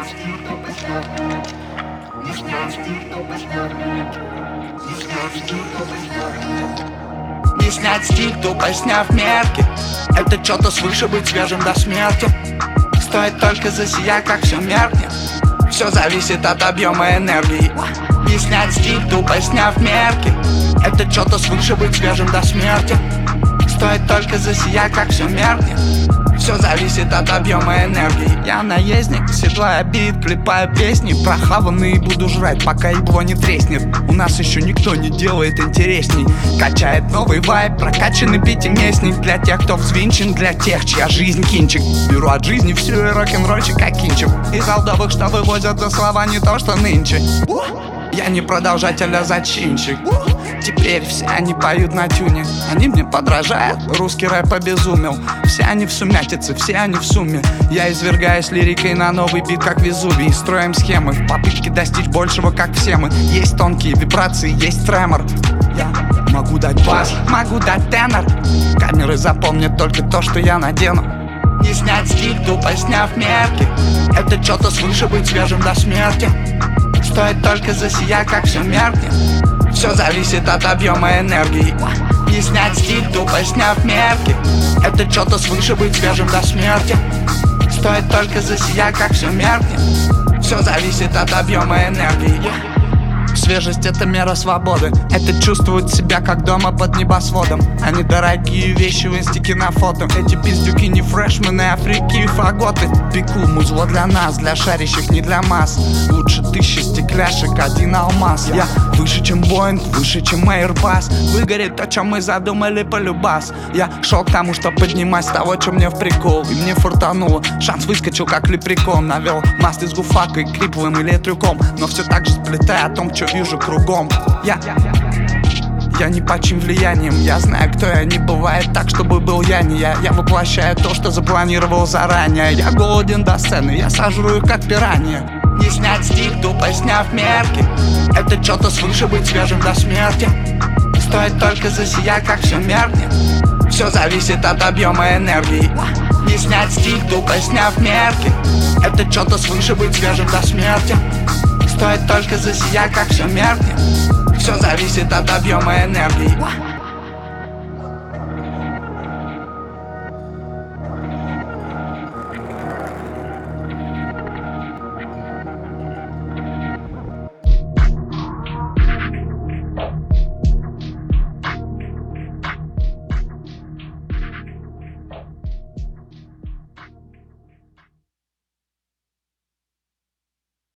Не снять стиль, тупо сняв мерки. Это что-то свыше быть свежим до смерти. Стоит только засиять, как все меркнет. Все зависит от объема энергии. Не снять стиль, тупо сняв мерки. Это что-то свыше быть свежим до смерти. Стоит только засиять, как все меркнет. Все зависит от объема энергии. Я наездник, седлая бит, клепаю песни. Прохаванные буду жрать, пока ебло не треснет. У нас еще никто не делает интересней. Качает новый вайб, прокачанный пятиместник. Для тех, кто взвинчен, для тех, чья жизнь кинчик. Беру от жизни всю и рок-н-ролльчик, как кинчик. Из алдовых, что вывозят за слова, не то что нынче. Я не продолжатель, а зачинщик. Теперь все они поют на тюне. Они мне подражают, русский рэп обезумел. Все они в сумятице, все они в сумме. Я извергаюсь лирикой на новый бит, как Везувий. Строим схемы в попытке достичь большего, как все мы. Есть тонкие вибрации, есть тремор. Я могу дать бас, могу дать тенор. Камеры запомнят только то, что я надену. Не снять стиль, тупо сняв мерки. Это что-то свыше быть свежим до смерти. Стоит только засиять, как все меркнет. Все зависит от объема энергии. Не снять стиль, тупо сняв мерки. Это что-то свыше быть свежим до смерти. Стоит только засиять, как все меркнет. Все зависит от объема энергии. Свежесть — это мера свободы. Это чувствовать себя как дома под небосводом. А не дорогие вещи в инстике на фото. Эти пиздюки не фрешмены, а фрики и фаготы. Пеку музло для нас, для шарящих, не для масс. Лучше 1000 стекляшек, 1 алмаз. Я выше, чем Боинг, выше, чем Airbus. Выгорит то, чем мы задумали полюбас. Я шел к тому, что поднимать с того, что мне в прикол. И мне фортануло, шанс выскочил как лепрекон. Навел маст из гуфакой, криповым или трюком. Но все так же сплетая о том, что вижу кругом. Я не под чьим влиянием. Я знаю, кто я, не бывает так, чтобы был я не я. Я воплощаю то, что запланировал заранее. Я голоден до сцены, я сожру их как пиранья. Не снять стиль, тупо сняв мерки. Это что-то свыше быть свежим до смерти. Стоит только засиять, как все меркнет. Все зависит от объема энергии. Не снять стиль, тупо сняв мерки. Это что-то свыше быть свежим до смерти. Стоит только засиять, как все меркнет. Все зависит от объема энергии.